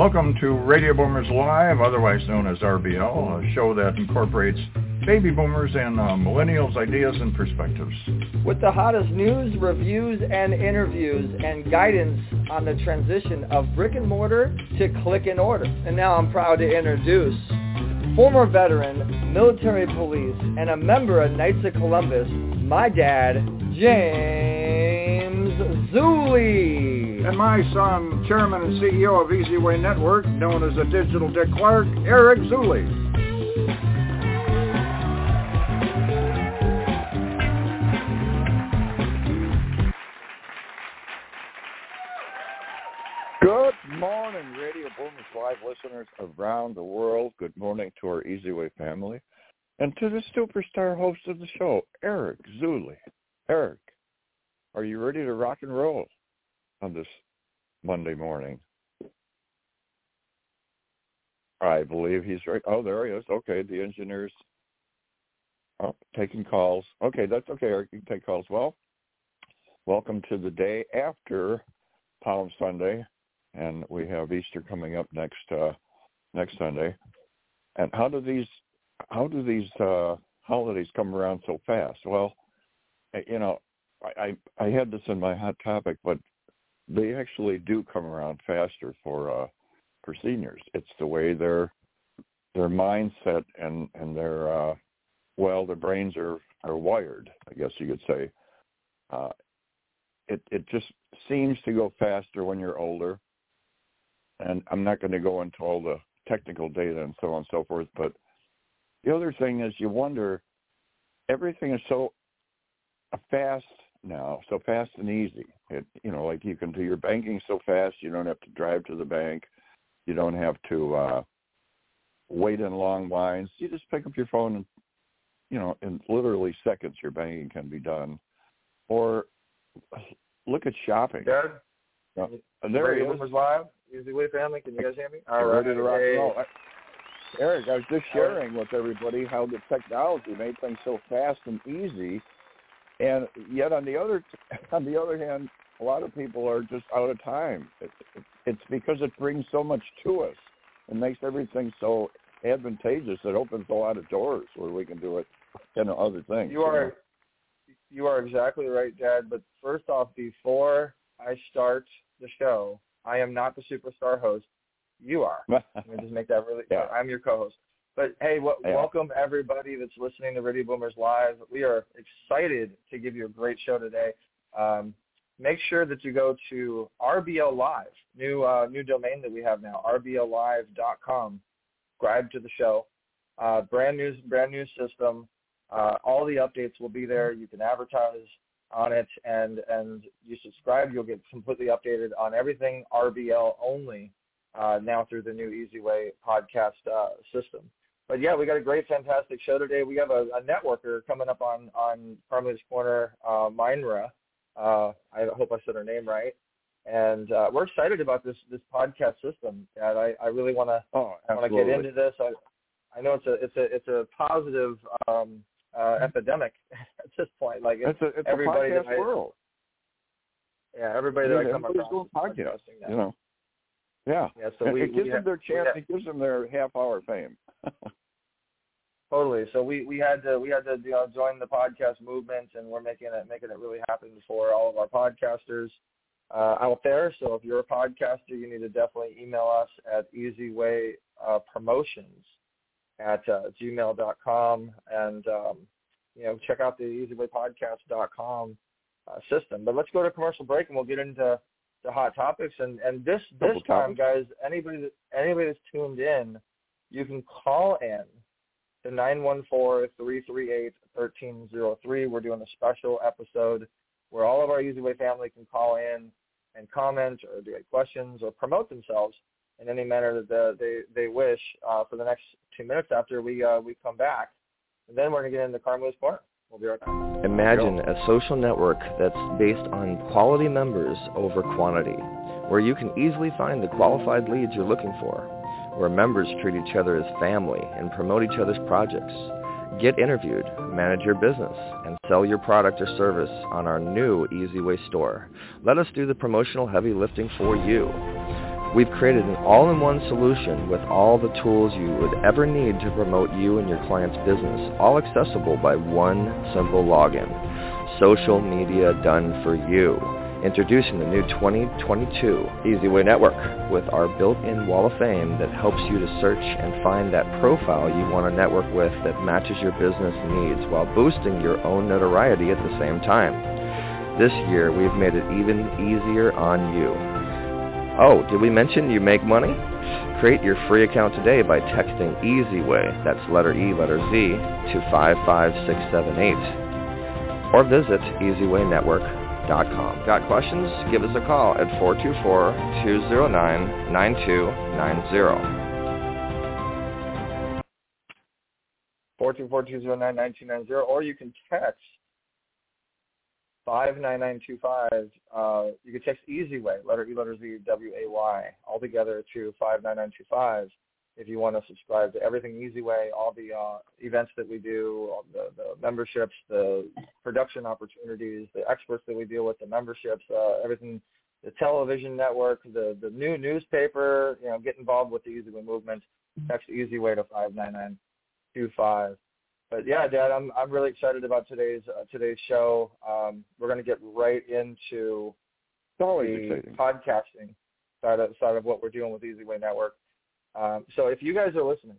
Welcome to Radio Boomers Live, otherwise known as RBL, a show that incorporates baby boomers and millennials' ideas and perspectives. With the hottest news, reviews, and interviews, and guidance on the transition of brick and mortar to click and order. And now I'm proud to introduce former veteran, military police, and a member of Knights of Columbus, my dad, James Zuley. And my son, chairman and CEO of Easy Way Network, known as the Digital Dick Clark, Eric Zuley. Good morning, Radio Boomers Live listeners around the world. Good morning to our Easy Way family. And to the superstar host of the show, Eric Zuley. Eric, are you ready to rock and roll on this Monday morning? I believe he's right. Oh, there he is. Okay, the engineer's taking calls. Okay, that's okay, Eric. You can take calls. Well, welcome to the day after Palm Sunday, and we have Easter coming up next Sunday. And how do these holidays come around so fast? Well, you know, I had this in my hot topic, but they actually do come around faster for seniors. It's the way their mindset and their their brains are wired, I guess you could say. It just seems to go faster when you're older. And I'm not going to go into all the technical data and so on and so forth, but the other thing is you wonder, everything is so fast now, so fast and easy. Like you can do your banking so fast, you don't have to drive to the bank. You don't have to wait in long lines. You just pick up your phone and, in literally seconds your banking can be done. Or look at shopping. Dad? There he is. Live. Easy Way family, can you guys hear me? All right. Ready to rock and roll. Eric, I was just sharing with everybody how the technology made things so fast and easy, and yet on the other hand, a lot of people are just out of time. It's because it brings so much to us and makes everything so advantageous. It opens a lot of doors where we can do it, other things. You are exactly right, Dad. But first off, before I start the show, I am not the superstar host. You are. Let me just make that really clear. I'm your co-host. But, hey, welcome everybody that's listening to Radio Boomers Live. We are excited to give you a great show today. Make sure that you go to RBL Live, new domain that we have now, rbllive.com. Subscribe to the show. Brand new system. All the updates will be there. You can advertise on it, and you subscribe, you'll get completely updated on everything RBL only now through the new Easy Way podcast system. But yeah, we got a great, fantastic show today. We have a networker coming up on Carmelita's Corner, Mynra. I hope I said her name right. And we're excited about this podcast system. And I really want to get into this. I know it's a positive epidemic at this point. Like it's everybody a podcast world. Yeah, everybody that I come across doing podcasting now. Yeah. So it gives them their chance. It gives them their half-hour fame. Totally. So we had to join the podcast movement, and we're making it really happen for all of our podcasters out there. So if you're a podcaster, you need to definitely email us at easywaypromotions@gmail.com, and check out the easywaypodcast.com system. But let's go to commercial break, and we'll get into the hot topics. And this time, guys, anybody that's tuned in, you can call in to 914-338-1303. We're doing a special episode where all of our Easy Way family can call in and comment or do questions or promote themselves in any manner that they wish for the next 2 minutes after we come back. And then we're going to get into Carmelita's Corner. We'll be right back. Imagine a social network that's based on quality members over quantity, where you can easily find the qualified leads you're looking for, where members treat each other as family and promote each other's projects. Get interviewed, manage your business, and sell your product or service on our new Easy Way store. Let us do the promotional heavy lifting for you. We've created an all-in-one solution with all the tools you would ever need to promote you and your client's business, all accessible by one simple login. Social media done for you. Introducing the new 2022 EasyWay Network with our built-in wall of fame that helps you to search and find that profile you want to network with that matches your business needs while boosting your own notoriety at the same time. This year, we've made it even easier on you. Oh, did we mention you make money? Create your free account today by texting EasyWay, that's letter E, letter Z, to 55678. Or visit EasyWayNetwork.com. Got questions? Give us a call at 424-209-9290. 424-209-9290, or you can text 59925. You can text EasyWay, letter E, letter Z, W-A-Y, all together to 59925 if you want to subscribe to everything EasyWay, all the events that we do, all the memberships, the production opportunities, the experts that we deal with, the memberships, everything, the television network, the new newspaper, get involved with the EasyWay movement. Text EasyWay to 59925. But yeah, Dad, I'm really excited about today's show. We're going to get right into the podcasting side of what we're doing with EasyWay Network. So if you guys are listening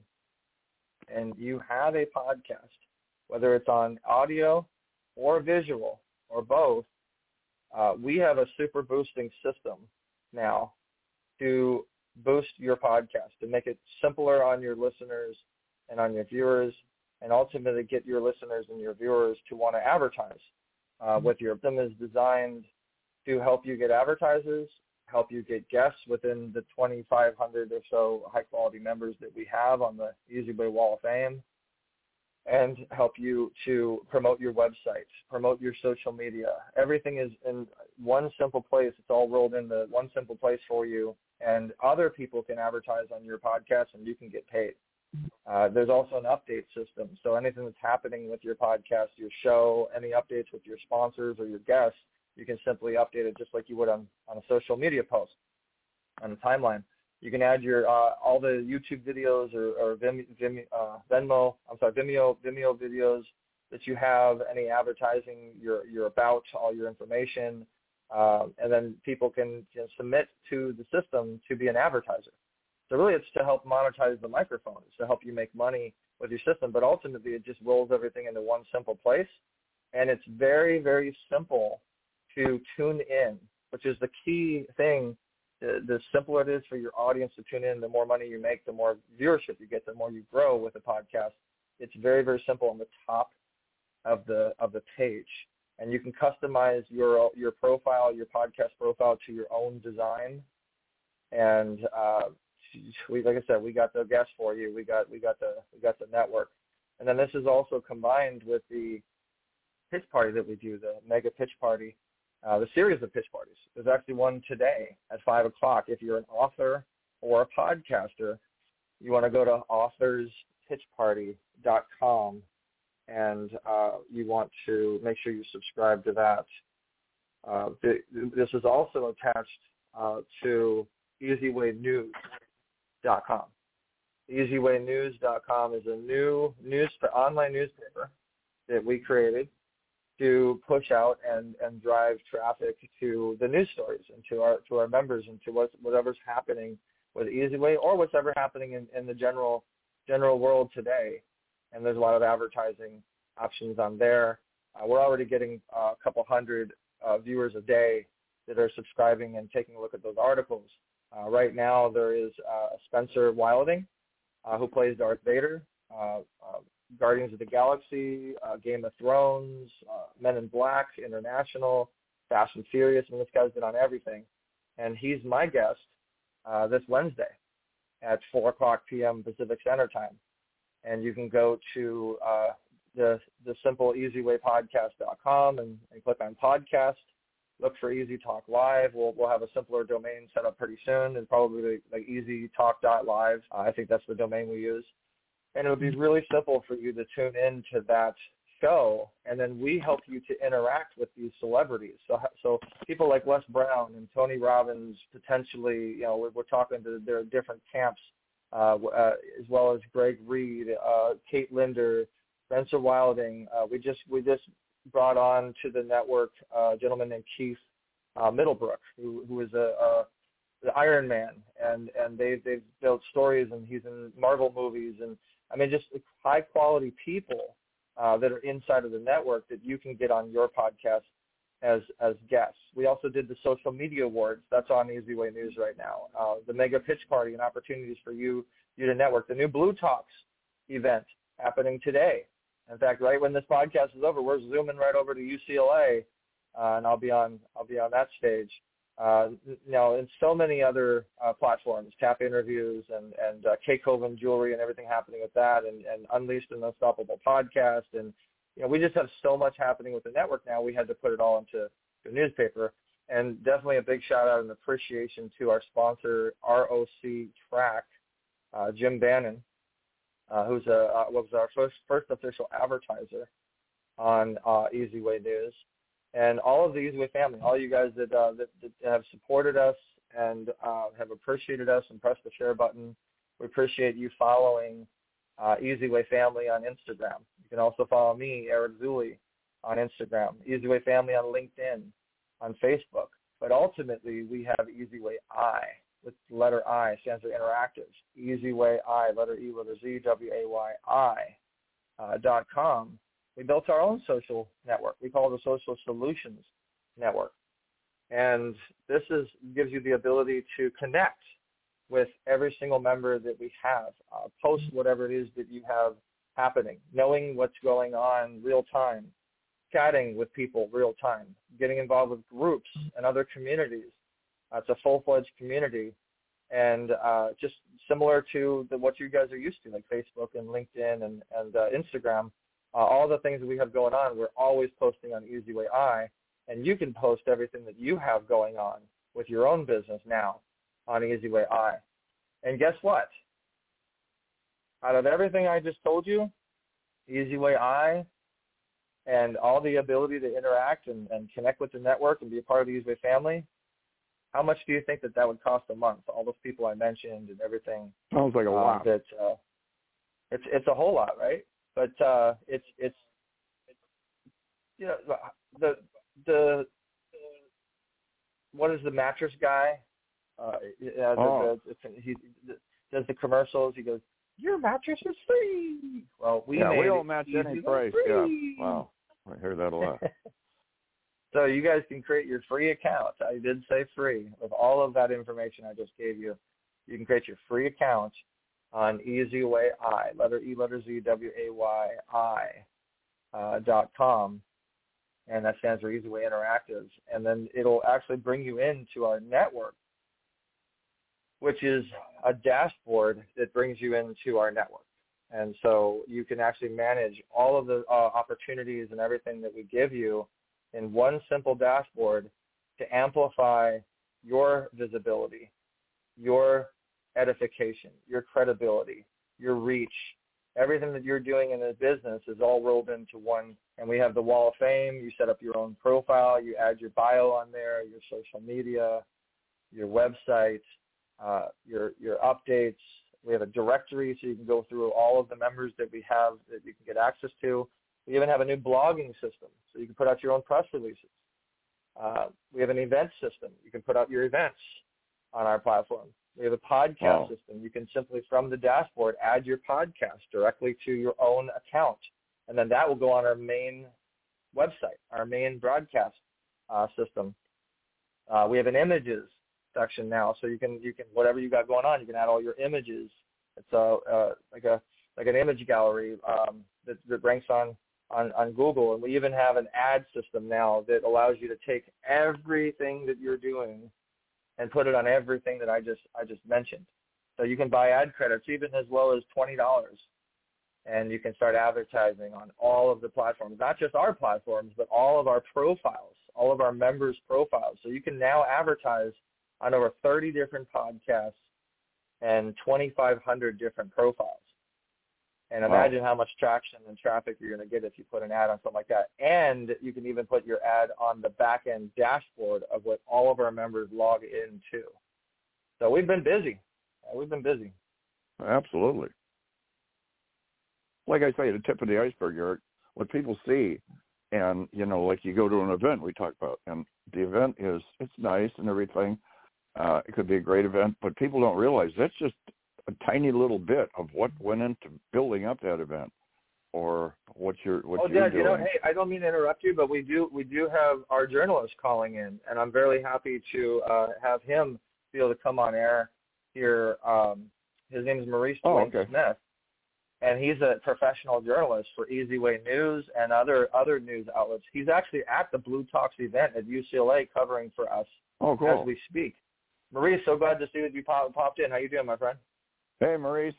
and you have a podcast, whether it's on audio or visual or both, we have a super boosting system now to boost your podcast, to make it simpler on your listeners and on your viewers, and ultimately get your listeners and your viewers to want to advertise with your. System is designed to help you get advertisers, help you get guests within the 2,500 or so high-quality members that we have on the EasyWay Wall of Fame, and help you to promote your website, promote your social media. Everything is in one simple place. It's all rolled into one simple place for you, and other people can advertise on your podcast, and you can get paid. There's also an update system, so anything that's happening with your podcast, your show, any updates with your sponsors or your guests, you can simply update it just like you would on a social media post, on a timeline. You can add your all the YouTube videos or Vimeo videos that you have, any advertising, your about, all your information, and then people can submit to the system to be an advertiser. So really it's to help monetize the microphone. It's to help you make money with your system, but ultimately it just rolls everything into one simple place, and it's very, very simple to tune in, which is the key thing. The simpler it is for your audience to tune in, the more money you make, the more viewership you get, the more you grow with the podcast. It's very, very simple on the top of the page, and you can customize your profile, your podcast profile, to your own design. And like I said, we got the guests for you. We got the network, and then this is also combined with the pitch party that we do, the mega pitch party. The series of pitch parties. There's actually one today at 5 o'clock. If you're an author or a podcaster, you want to go to authorspitchparty.com, and you want to make sure you subscribe to that. This is also attached to EasyWayNews.com. EasyWayNews.com is a new online newspaper that we created to push out and drive traffic to the news stories and to our members and to whatever's happening with EasyWay or what's ever happening in the general world today. And there's a lot of advertising options on there. We're already getting a couple hundred viewers a day that are subscribing and taking a look at those articles. Right now there is Spencer Wilding, who plays Darth Vader, Guardians of the Galaxy, Game of Thrones, Men in Black, International, Fast and Furious. I mean, this guy's been on everything. And he's my guest this Wednesday at 4 o'clock p.m. Pacific Standard Time. And you can go to the simple EasyWayPodcast.com and click on podcast. Look for Easy Talk Live. We'll have a simpler domain set up pretty soon, and probably like easytalk.live. I think that's the domain we use. And it would be really simple for you to tune in to that show, and then we help you to interact with these celebrities. So people like Les Brown and Tony Robbins, potentially, we're talking to their different camps, as well as Greg Reed, Kate Linder, Spencer Wilding. We just brought on to the network a gentleman named Keith Middlebrook, who is the Iron Man, and they've built stories, and he's in Marvel movies, and I mean just high quality people that are inside of the network that you can get on your podcast as guests. We also did the social media awards. That's on Easy Way News right now. The mega pitch party and opportunities for you to network. The new Blue Talks event happening today. In fact, right when this podcast is over, we're zooming right over to UCLA, and I'll be on that stage. And so many other platforms, Tap Interviews and K. Coven Jewelry and everything happening with that, and Unleashed and Unstoppable podcast. And, we just have so much happening with the network now. We had to put it all into the newspaper. And definitely a big shout out and appreciation to our sponsor, ROC Track, Jim Bannon, who's was our first official advertiser on Easy Way News. And all of the Easy Way family, all you guys that have supported us and have appreciated us and pressed the share button, we appreciate you following Easy Way Family on Instagram. You can also follow me, Eric Zuley, on Instagram, Easy Way Family on LinkedIn, on Facebook. But ultimately, we have Easy Way I, with the letter I, stands for Interactives. Easy Way I, letter E, letter Z, WAY.com. We built our own social network. We call it the Social Solutions Network. And this gives you the ability to connect with every single member that we have, post whatever it is that you have happening, knowing what's going on real time, chatting with people real time, getting involved with groups and other communities. It's a full-fledged community, and just similar to what you guys are used to, like Facebook and LinkedIn and Instagram. All the things that we have going on, we're always posting on Easy Way I, and you can post everything that you have going on with your own business now on Easy Way I. And guess what? Out of everything I just told you, Easy Way I and all the ability to interact and connect with the network and be a part of the Easy Way family, how much do you think that would cost a month? All those people I mentioned and everything. Sounds like a lot. It's a whole lot, right? But it's the what is the mattress guy? He does the commercials. He goes, "Your mattress is free." Well, we don't match any price. Free. Yeah, wow, I hear that a lot. So you guys can create your free account. I did say free. With all of that information I just gave you, you can create your free account on Easy Way I, letter E, letter Z, WAY.com, and that stands for Easy Way Interactives. And then it'll actually bring you into our network, which is a dashboard that brings you into our network. And so you can actually manage all of the opportunities and everything that we give you in one simple dashboard to amplify your visibility, your edification, your credibility, your reach. Everything that you're doing in the business is all rolled into one. And we have the Wall of Fame. You set up your own profile. You add your bio on there, your social media, your website, your updates. We have a directory so you can go through all of the members that we have that you can get access to. We even have a new blogging system so you can put out your own press releases. We have an event system. You can put out your events on our platform. We have a podcast system. You can simply, from the dashboard, add your podcast directly to your own account, and then that will go on our main website, our main broadcast system. We have an images section now, so you can whatever you got going on, you can add all your images. It's like an image gallery that ranks on Google, and we even have an ad system now that allows you to take everything that you're doing and put it on everything that I just mentioned. So you can buy ad credits even as low as $20, and you can start advertising on all of the platforms, not just our platforms, but all of our profiles, all of our members' profiles. So you can now advertise on over 30 different podcasts and 2,500 different profiles. And imagine how much traction and traffic you're going to get if you put an ad on something like that. And you can even put your ad on the back-end dashboard of what all of our members log into. So we've been busy. Absolutely. Like I say, the tip of the iceberg, Eric, what people see, and, like you go to an event we talked about, and the event it's nice and everything. It could be a great event, but people don't realize that's just a tiny little bit of what went into building up that event, or what you're Dad, doing. Hey, I don't mean to interrupt you, but we do have our journalist calling in, and I'm very happy to have him be able to come on air here. His name is Maurice Smith, and he's a professional journalist for Easy Way News and other news outlets. He's actually at the Blue Talks event at UCLA covering for us as we speak. Maurice, so glad to see that you popped in. How you doing, my friend? Hey, Maurice.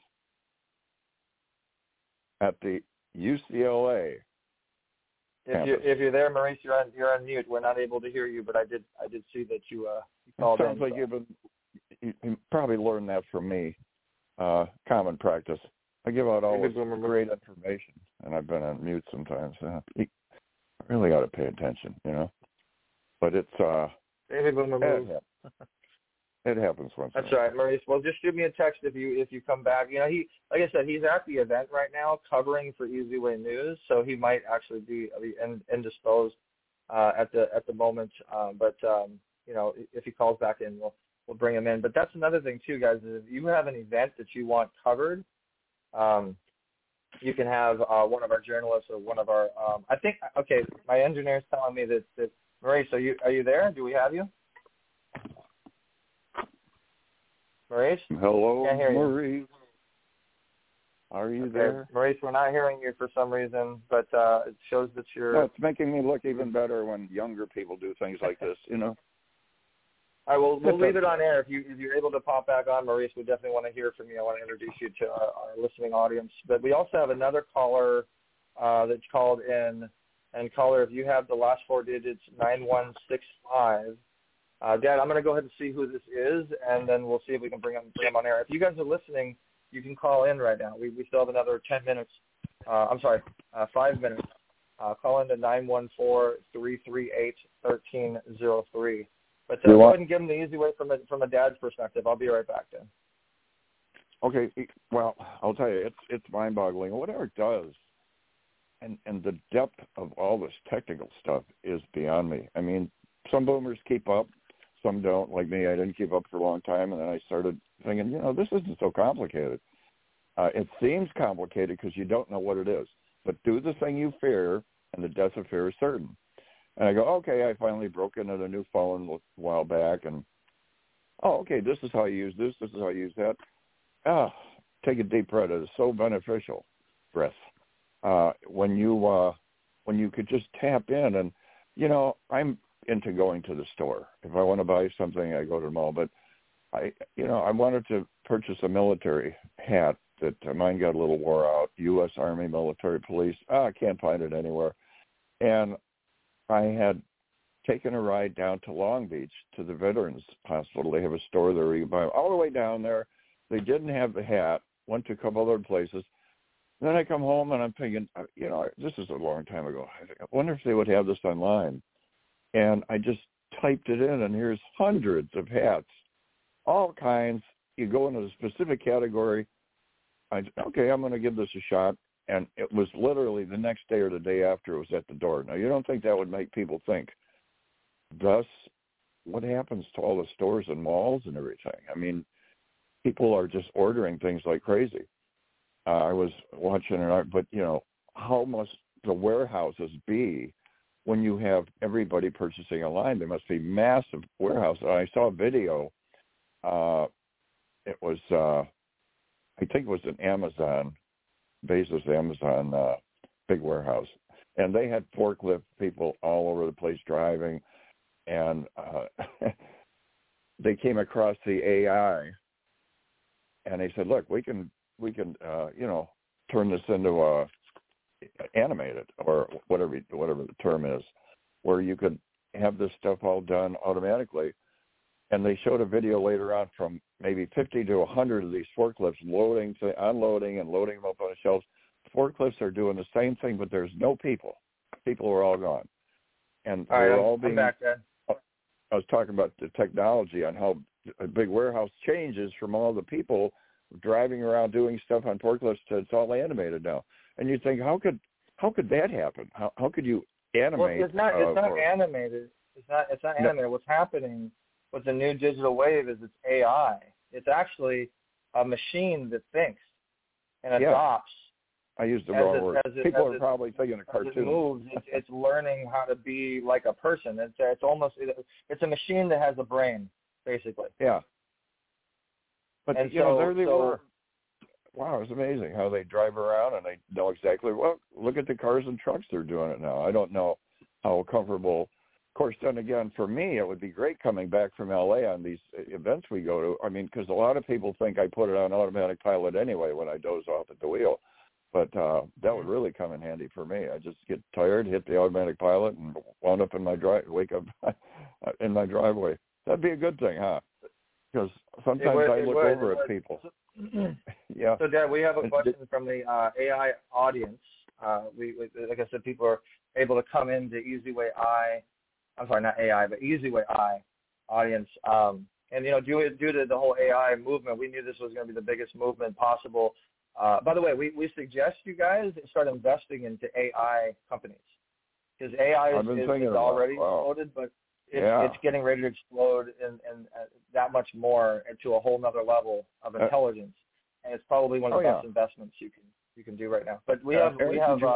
At the UCLA. If you're there, Maurice, you're on mute. We're not able to hear you, but I did see that you called in. Sounds like you probably learned that from me. Common practice. I give out all this great information, and I've been on mute sometimes. I really got to pay attention, But it's it happens once. That's right, Maurice. Well, just shoot me a text if you come back. He, like I said, he's at the event right now covering for Easy Way News, so he might actually be indisposed at the moment. But if he calls back in, we'll bring him in. But that's another thing too, guys. Is if you have an event that you want covered, you can have one of our journalists or one of our. I think my engineer is telling me that Maurice, are you there? Do we have you? Maurice? Hello, Can't hear Maurice. You. Are you there? Maurice, we're not hearing you for some reason, but it shows that you're... No, it's making me look even better when younger people do things like this, All right, well, we'll leave it on air. If you're able to pop back on, Maurice, we definitely want to hear from you. I want to introduce you to our listening audience. But we also have another caller that's called in. And caller, if you have the last four digits, 9165, Dad, I'm going to go ahead and see who this is, and then we'll see if we can bring him on air. If you guys are listening, you can call in right now. We still have another 10 minutes. 5 minutes. Call in to 914-338-1303. But go ahead and give them the easy way from a dad's perspective. I'll be right back then. Okay. Well, I'll tell you, it's mind-boggling. Whatever it does, and the depth of all this technical stuff is beyond me. I mean, some boomers keep up. Some don't, like me. I didn't keep up for a long time, and then I started thinking, this isn't so complicated. It seems complicated because you don't know what it is. But do the thing you fear, and the death of fear is certain. And I go, okay, I finally broke into a new phone a while back, and, this is how you use this is how you use that. Take a deep breath. It is so beneficial, breath. When you could just tap in, and, I'm into going to the store. If I want to buy something, I go to the mall. But I wanted to purchase a military hat that mine got a little wore out. U.S. Army Military Police. I can't find it anywhere. And I had taken a ride down to Long Beach to the Veterans Hospital. They have a store there where you buy all the way down there. They didn't have the hat. Went to a couple other places. Then I come home and I'm thinking, this is a long time ago. I wonder if they would have this online. And I just typed it in, and here's hundreds of hats, all kinds. You go into a specific category. I'm going to give this a shot. And it was literally the next day or the day after it was at the door. Now, you don't think that would make people think. Thus, what happens to all the stores and malls and everything? I mean, people are just ordering things like crazy. I was watching but how must the warehouses be when you have everybody purchasing online? There must be massive warehouses. I saw a video. It was, I think it was an Amazon big warehouse. And they had forklift people all over the place driving. And they came across the AI. And they said, look, we can turn this into animated or whatever the term is, where you could have this stuff all done automatically. And they showed a video later on from maybe 50 to 100 of these forklifts unloading and loading them up on the shelves. forklifts are doing the same thing, but there's no people. People are all gone. And all right, they're all being... I'm back, Dad. I was talking about the technology on how a big warehouse changes from all the people driving around doing stuff on forklifts to it's all animated now. And you think, how could that happen? How could you animate? Well, it's not animated. It's not animated. What's happening with the new digital wave is it's AI. It's actually a machine that thinks and adopts. I used the wrong word. People are probably thinking a cartoon. As it moves, it's learning how to be like a person. It's a machine that has a brain, basically. Yeah. But and there they were. Wow, it's amazing how they drive around and they know exactly. Well, look at the cars and trucks they're doing it now. I don't know how comfortable. Of course, then again, for me, it would be great coming back from LA on these events we go to. I mean, because a lot of people think I put it on automatic pilot anyway when I doze off at the wheel. But that would really come in handy for me. I just get tired, hit the automatic pilot, and wound up in my wake up in my driveway. That'd be a good thing, huh? Because sometimes I look over at people. Yeah. So, Dad, we have a question from the AI audience. We, like I said, people are able to come into EasyWay I'm sorry, not AI, but EasyWay audience. And, due to the whole AI movement, we knew this was going to be the biggest movement possible. By the way, we suggest you guys start investing into AI companies because AI is already exploded, but it's getting ready to explode and that much more to a whole nother level of intelligence, and it's probably one of the best investments you can do right now. But we have.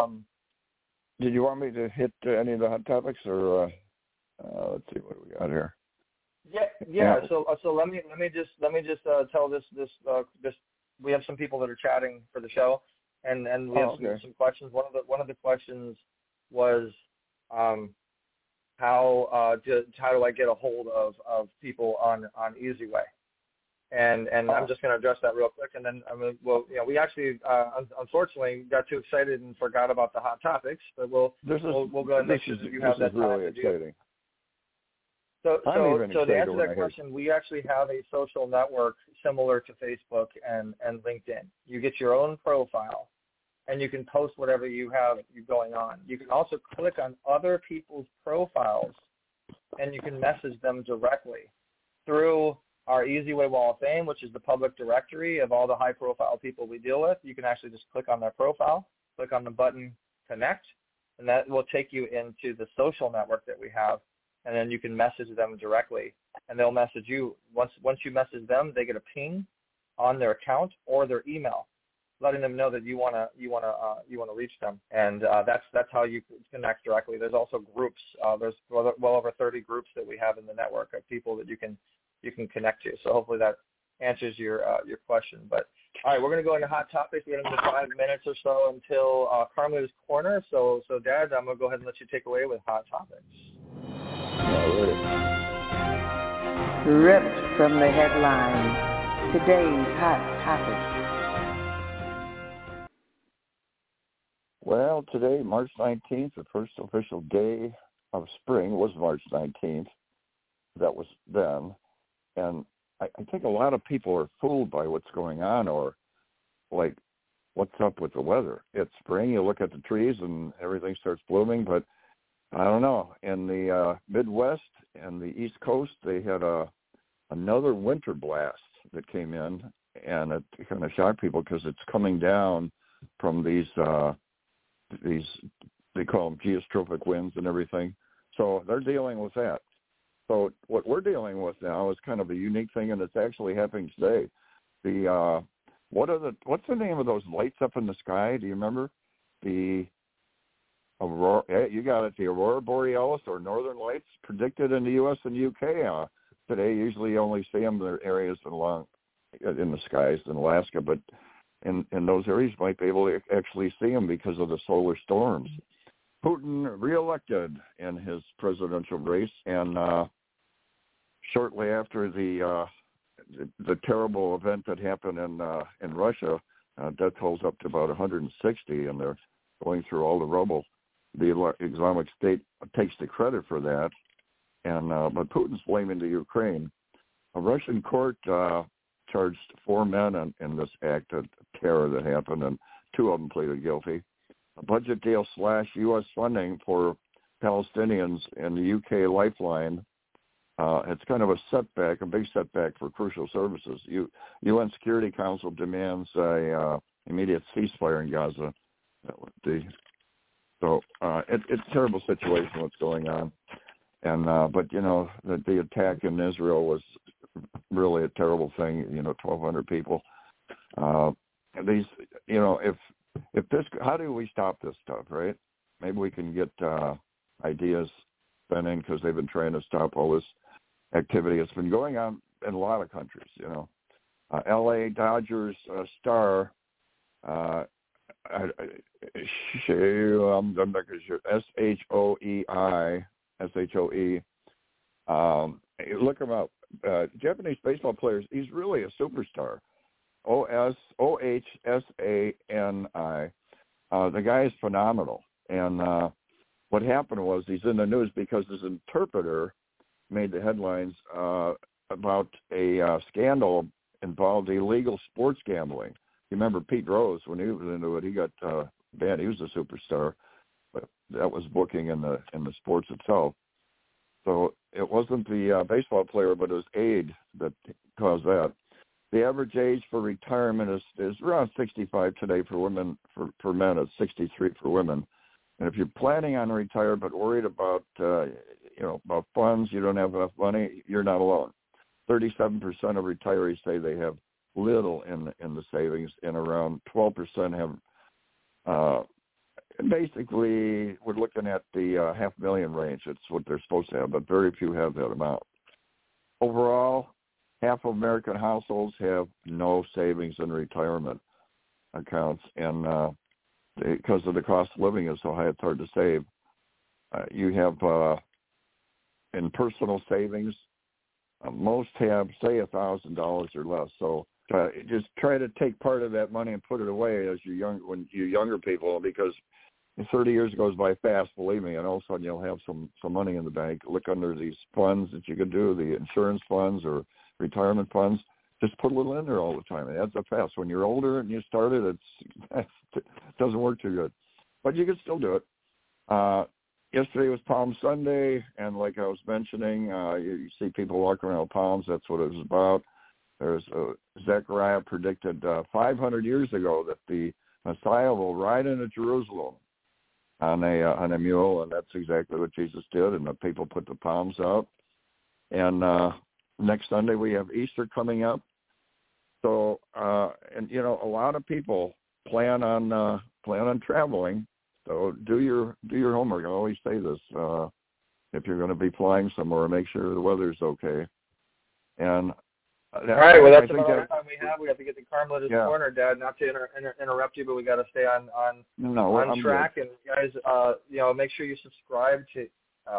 Did you want me to hit any of the hot topics, or let's see what we got here? Yeah. So let me just tell this. We have some people that are chatting for the show, and we have some questions. One of the questions was how do I get a hold of people on EasyWay, and I'm just going to address that real quick, and then we actually unfortunately got too excited and forgot about the hot topics, but we'll go ahead and make sure that you have that time really to exciting. So to answer that question, we actually have a social network similar to Facebook and LinkedIn. You get your own profile, and you can post whatever you have going on. You can also click on other people's profiles, and you can message them directly through our EasyWay Wall of Fame, which is the public directory of all the high-profile people we deal with. You can actually just click on their profile, click on the button Connect, and that will take you into the social network that we have. And then you can message them directly, and they'll message you. Once you message them, they get a ping on their account or their email, letting them know that you wanna reach them, and that's how you connect directly. There's also groups. There's well over 30 groups that we have in the network of people that you can connect to. So hopefully that answers your question. But all right, we're gonna go into hot topics. We have 5 minutes or so until Carmelita's Corner. So Dad, I'm gonna go ahead and let you take away with hot topics. Ripped from the headlines, today's hot topic. Well, today, March 19th, the first official day of spring was March 19th. That was then. And I think a lot of people are fooled by what's going on, or like, what's up with the weather? It's spring, you look at the trees and everything starts blooming, but I don't know. In the Midwest and the East Coast, they had another winter blast that came in, and it kind of shocked people because it's coming down from these they call them geostrophic winds and everything. So they're dealing with that. So what we're dealing with now is kind of a unique thing, and it's actually happening today. What's the name of those lights up in the sky? Do you remember? The Aurora, you got it. The Aurora Borealis, or Northern Lights, predicted in the U.S. and UK today. Usually, you only see them in the areas in the skies in Alaska, but in those areas, you might be able to actually see them because of the solar storms. Putin reelected in his presidential race, and shortly after the terrible event that happened in Russia, death tolls up to about 160, and they're going through all the rubble. The Islamic State takes the credit for that, and but Putin's blaming the Ukraine. A Russian court charged 4 men in this act of terror that happened, and two of them pleaded guilty. A budget deal / U.S. funding for Palestinians in the UK Lifeline. It's kind of a big setback for crucial services. UN Security Council demands a immediate ceasefire in Gaza. It's a terrible situation what's going on. And but the attack in Israel was really a terrible thing. 1,200 people. If this, how do we stop this stuff, right? Maybe we can get ideas spinning because they've been trying to stop all this activity. It's been going on in a lot of countries. L.A. Dodgers star. I'm not sure. SHOE. Look him up. Japanese baseball players. He's really a superstar. OHSANI. The guy is phenomenal. And what happened was he's in the news because his interpreter made the headlines about a scandal involved illegal sports gambling. You remember Pete Rose, when he was into it, he got banned. He was a superstar, but that was booking in the sports itself. So it wasn't the baseball player, but it was aid that caused that. The average age for retirement is around 65 today for women. For men, it's 63 for women. And if you're planning on retire but worried about about funds, you don't have enough money, you're not alone. 37% of retirees say they have little in the savings, and around 12% have. Basically, we're looking at the $500,000 range. It's what they're supposed to have, but very few have that amount. Overall, half of American households have no savings in retirement accounts, and because of the cost of living is so high, it's hard to save. You have in personal savings, most have, say, $1,000 or less. So just try to take part of that money and put it away as when you're younger people, because 30 years goes by fast, believe me, and all of a sudden you'll have some money in the bank. Look under these funds that you could do, the insurance funds or retirement funds. Just put a little in there all the time. It adds up fast. When you're older and you start it, it doesn't work too good. But you can still do it. Yesterday was Palm Sunday, and like I was mentioning, you see people walking around with palms. That's what it was about. There's Zechariah predicted 500 years ago that the Messiah will ride into Jerusalem on a mule, and that's exactly what Jesus did. And the people put the palms out. And next Sunday we have Easter coming up. So and a lot of people plan on traveling. So do your homework. I always say this: if you're going to be flying somewhere, make sure the weather's okay. And all right, well, that's about all the time we have. We have to get to Carmelita's Corner, Dad. Not to interrupt you, but we got to stay on track. Good. And guys, make sure you subscribe to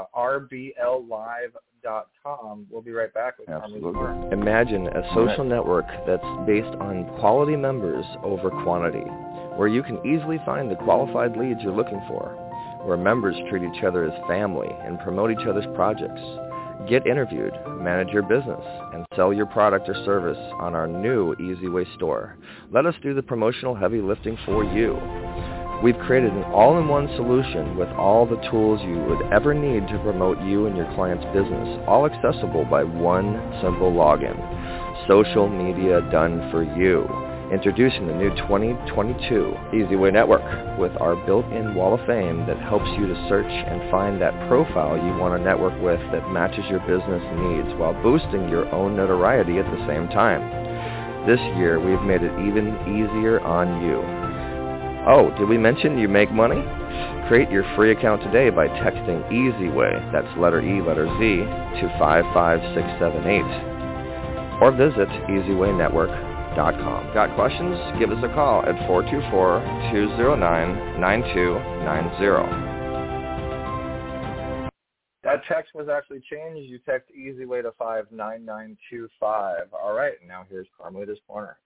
RBLlive.com. We'll be right back with Carmelita's Corner. Imagine a social network that's based on quality members over quantity, where you can easily find the qualified leads you're looking for, where members treat each other as family and promote each other's projects. Get interviewed, manage your business, and sell your product or service on our new EasyWay store. Let us do the promotional heavy lifting for you. We've created an all-in-one solution with all the tools you would ever need to promote you and your client's business, all accessible by one simple login. Social media done for you. Introducing the new 2022 EasyWay Network with our built-in wall of fame that helps you to search and find that profile you want to network with that matches your business needs while boosting your own notoriety at the same time. This year, we've made it even easier on you. Oh, did we mention you make money? Create your free account today by texting EasyWay, that's letter E, letter Z, to 55678. Or visit EasyWayNetwork.com. Got questions? Give us a call at 424-209-9290. That text was actually changed. You text EasyWay to 59925. All right, now here's Carmelita's Corner.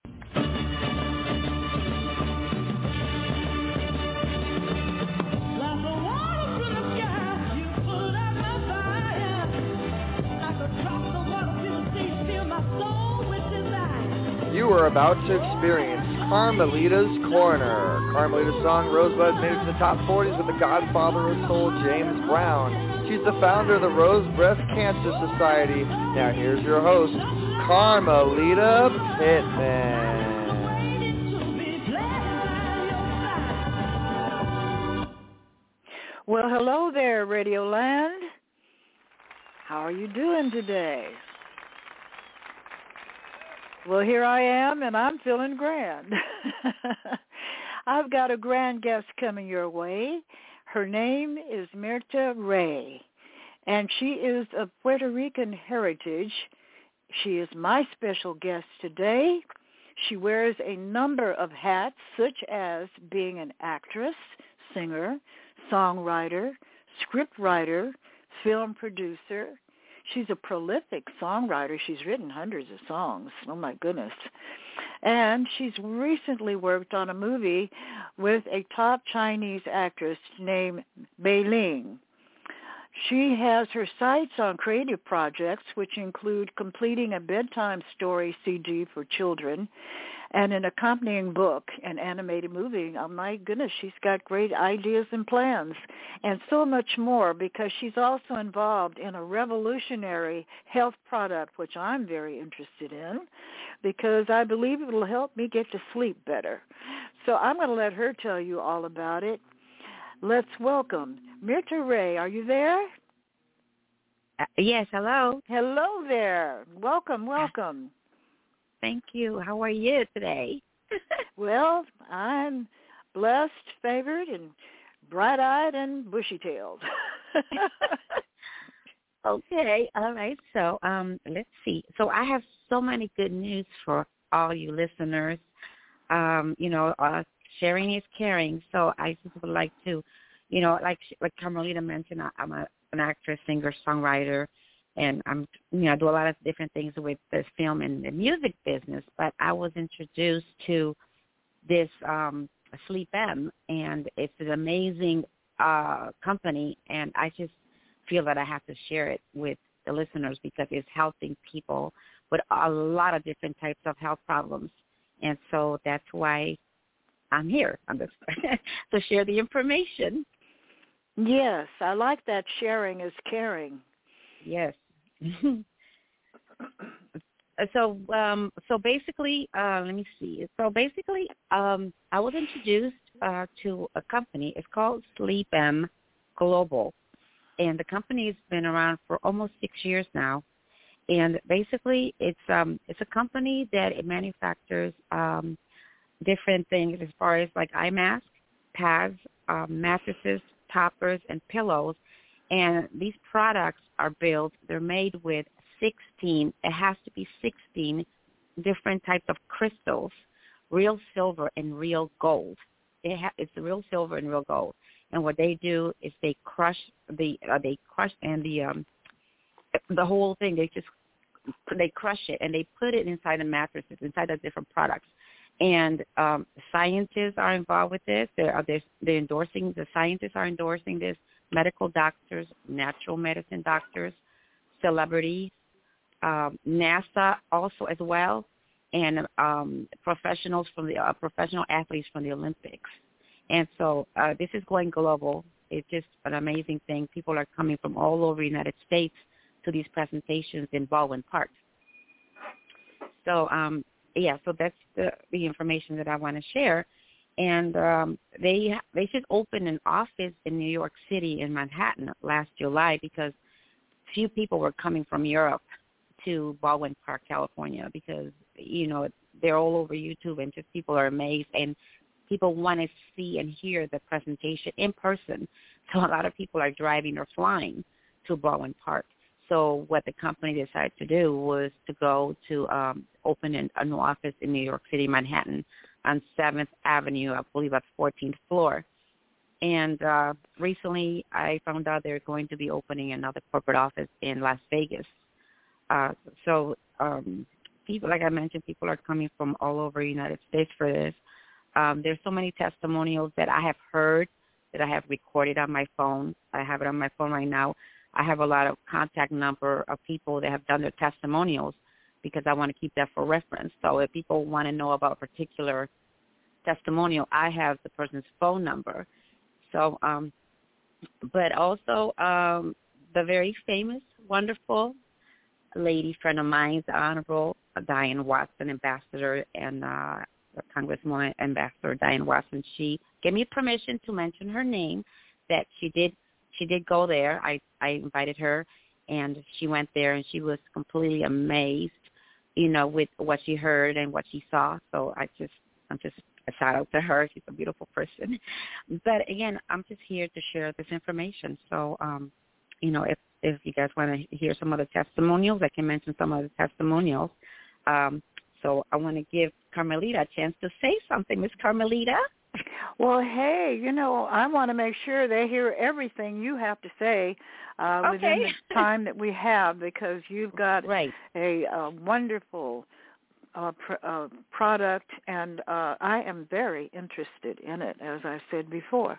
You You are about to experience Carmelita's Corner. Carmelita's song Rosebud made it to the top 40s with the godfather of soul, James Brown. She's the founder of the Rose Breast Cancer Society. Now here's your host, Carmelita Pittman. Well, hello there, Radio Land. How are you doing today? Well, here I am, and I'm feeling grand. I've got a grand guest coming your way. Her name is Mirta Ray, and she is of Puerto Rican heritage. She is my special guest today. She wears a number of hats, such as being an actress, singer, songwriter, scriptwriter, film producer. She's a prolific songwriter. She's written hundreds of songs. Oh, my goodness. And she's recently worked on a movie with a top Chinese actress named Bei Ling. She has her sights on creative projects, which include completing a bedtime story CD for children and an accompanying book, an animated movie. Oh, my goodness, she's got great ideas and plans, and so much more, because she's also involved in a revolutionary health product, which I'm very interested in, because I believe it will help me get to sleep better. So I'm going to let her tell you all about it. Let's welcome Mirta Ray. Are you there? Yes, hello. Hello there. Welcome, welcome. Thank you. How are you today? Well, I'm blessed, favored, and bright-eyed and bushy-tailed. Okay. All right. So let's see. So I have so many good news for all you listeners. Sharing is caring. So I just would like to, like Carmelita mentioned, I'm an actress, singer, songwriter. And I do a lot of different things with the film and the music business. But I was introduced to this Sleep M, and it's an amazing company. And I just feel that I have to share it with the listeners because it's helping people with a lot of different types of health problems. And so that's why I'm here on this to share the information. Yes, I like that. Sharing is caring. Yes. So basically, let me see. So basically, I was introduced to a company. It's called Sleep M Global, and the company has been around for almost 6 years now. And basically, it's a company that it manufactures different things as far as like eye masks, pads, mattresses, toppers, and pillows. And these products are built, they're made with 16, it has to be 16 different types of crystals, real silver and real gold. It's real silver and real gold. And what they do is they crush the whole thing. They crush it and they put it inside the mattresses, inside the different products. And scientists are involved with this. The scientists are endorsing this. Medical doctors, natural medicine doctors, celebrities, NASA also as well, and professionals from the professional athletes from the Olympics. And so this is going global. It's just an amazing thing. People are coming from all over the United States to these presentations in Baldwin Park. So so that's the information that I want to share. And they should open an office in New York City in Manhattan last July because few people were coming from Europe to Baldwin Park, California, because, they're all over YouTube and just people are amazed and people want to see and hear the presentation in person. So a lot of people are driving or flying to Baldwin Park. So what the company decided to do was to go to open a new office in New York City, Manhattan, on 7th Avenue, I believe that's 14th floor. And recently I found out they're going to be opening another corporate office in Las Vegas. People, like I mentioned, people are coming from all over the United States for this. There's so many testimonials that I have heard that I have recorded on my phone. I have it on my phone right now. I have a lot of contact number of people that have done their testimonials because I want to keep that for reference. So if people want to know about a particular testimonial, I have the person's phone number. So, but also the very famous, wonderful lady friend of mine, the Honorable Diane Watson, Ambassador, and Congresswoman Ambassador Diane Watson, she gave me permission to mention her name, that she did go there. I invited her, and she went there, and she was completely amazed, with what she heard and what she saw. So I'm just a shout out to her. She's a beautiful person. But again, I'm just here to share this information. So, if you guys want to hear some of the testimonials, I can mention some of the testimonials. So I want to give Carmelita a chance to say something. Miss Carmelita? Well, hey, I want to make sure they hear everything you have to say within the time that we have, because you've got a wonderful product, and I am very interested in it, as I said before.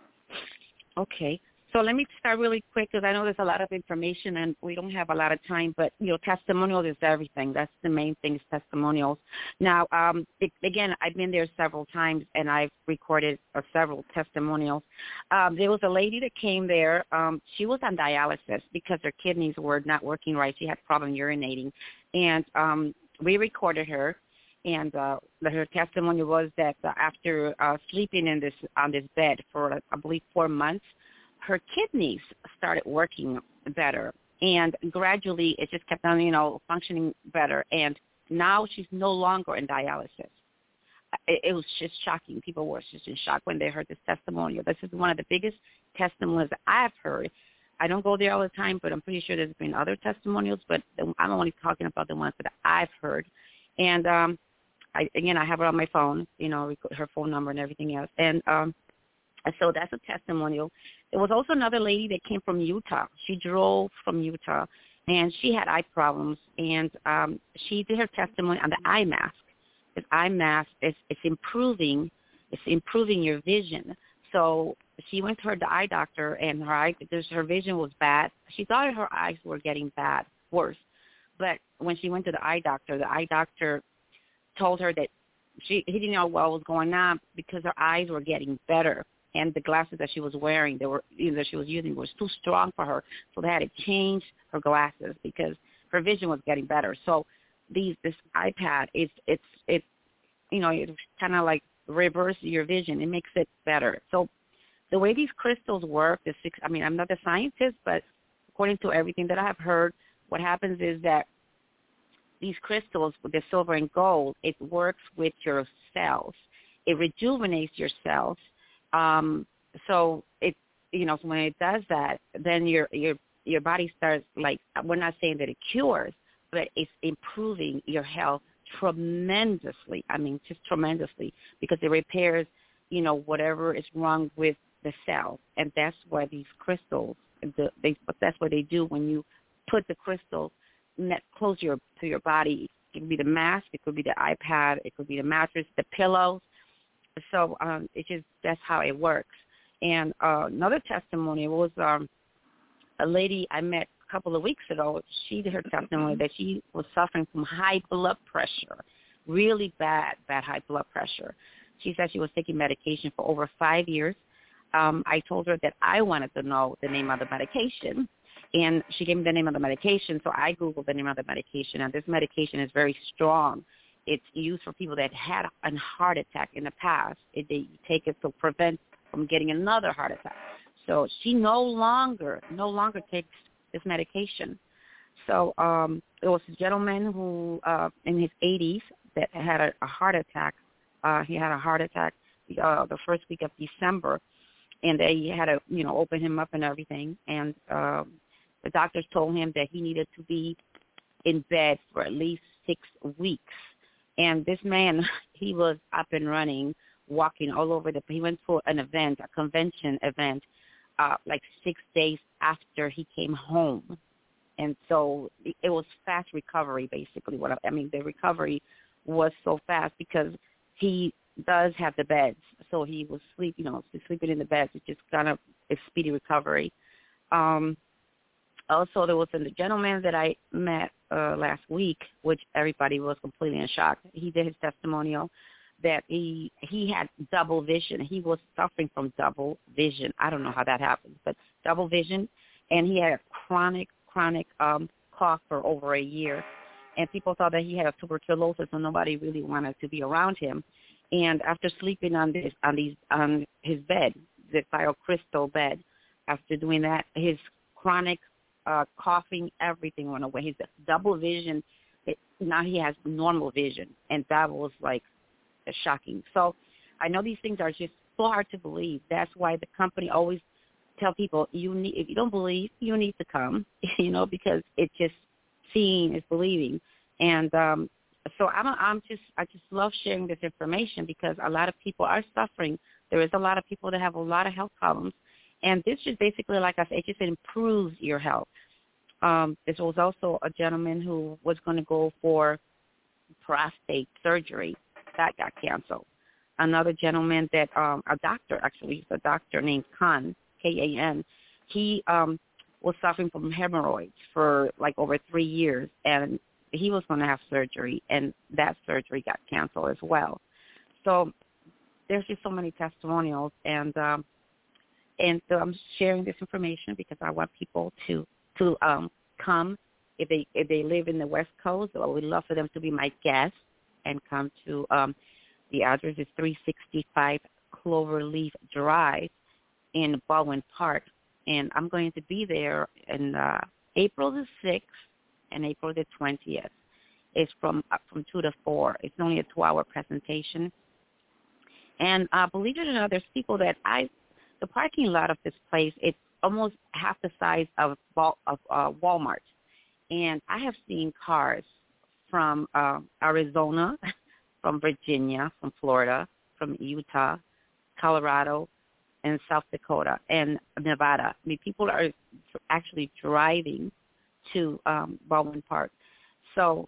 Okay. So let me start really quick, because I know there's a lot of information and we don't have a lot of time, but, testimonials is everything. That's the main thing, is testimonials. Now, again, I've been there several times, and I've recorded several testimonials. There was a lady that came there. She was on dialysis because her kidneys were not working right. She had problem urinating, and we recorded her. And her testimony was that after sleeping on this bed for, I believe, 4 months, her kidneys started working better, and gradually it just kept on, functioning better. And now she's no longer in dialysis. It was just shocking. People were just in shock when they heard this testimonial. This is one of the biggest testimonials that I've heard. I don't go there all the time, but I'm pretty sure there's been other testimonials, but I'm only talking about the ones that I've heard. And I have it on my phone, her phone number and everything else. And so that's a testimonial. There was also another lady that came from Utah. She drove from Utah, and she had eye problems, and she did her testimony on the eye mask. This eye mask is improving your vision. So she went to the eye doctor, and her vision was bad. She thought her eyes were getting worse. But when she went to the eye doctor told her that he didn't know what was going on, because her eyes were getting better. And the glasses that she was wearing, that she was using, was too strong for her. So they had to change her glasses because her vision was getting better. So this iPad, it kind of like reverse your vision. It makes it better. So the way these crystals work, I'm not a scientist, but according to everything that I have heard, what happens is that these crystals with the silver and gold, it works with your cells. It rejuvenates your cells. So it, when it does that, then your body starts, like, we're not saying that it cures, but it's improving your health tremendously. Just tremendously, because it repairs, whatever is wrong with the cell. And that's why these crystals, that's what they do when you put the crystal close to your body. It could be the mask, it could be the iPad, it could be the mattress, the pillows. So that's how it works. And another testimony was a lady I met a couple of weeks ago. She did her testimony that she was suffering from high blood pressure, really bad high blood pressure. She said she was taking medication for over 5 years. I told her that I wanted to know the name of the medication, and she gave me the name of the medication. So I Googled the name of the medication, and this medication is very strong. It's used for people that had a heart attack in the past. They take it to prevent from getting another heart attack. So she no longer takes this medication. So there was a gentleman who in his 80s that had a heart attack. He had a heart attack the first week of December, and they had to open him up and everything. And the doctors told him that he needed to be in bed for at least 6 weeks. And this man, he was up and running, walking all over he went to an event, a convention event, like 6 days after he came home. And so it was fast recovery, basically. The recovery was so fast because he does have the beds. So he was sleeping in the beds. It's just kind of a speedy recovery. Also, there was a gentleman that I met last week, which everybody was completely in shock. He did his testimonial that he had double vision. He was suffering from double vision. I don't know how that happens, but double vision, and he had a chronic cough for over a year. And people thought that he had tuberculosis, so nobody really wanted to be around him. And after sleeping on his bed, the BioCrystal bed, after doing that, his chronic coughing, everything went away. His double vision, now he has normal vision, and that was like shocking. So I know these things are just so hard to believe. That's why the company always tell people, if you don't believe, you need to come, because it just seeing is believing. And so I just love sharing this information because a lot of people are suffering. There is a lot of people that have a lot of health problems. And this just basically, like I said, it just improves your health. There was also a gentleman who was going to go for prostate surgery. That got canceled. Another gentleman that, a doctor named Khan, K-A-N, he was suffering from hemorrhoids for like over 3 years, and he was going to have surgery, and that surgery got canceled as well. So there's just so many testimonials, and so I'm sharing this information because I want people to come if they live in the West Coast. I would love for them to be my guests and come to the address is 365 Cloverleaf Drive in Baldwin Park, and I'm going to be there in April the 6th and April the 20th. It's from 2 to 4. It's only a 2-hour presentation. And believe it or not, there's people that the parking lot of this place, it's almost half the size of Walmart. And I have seen cars from Arizona, from Virginia, from Florida, from Utah, Colorado, and South Dakota, and Nevada. I mean, people are actually driving to Baldwin Park. So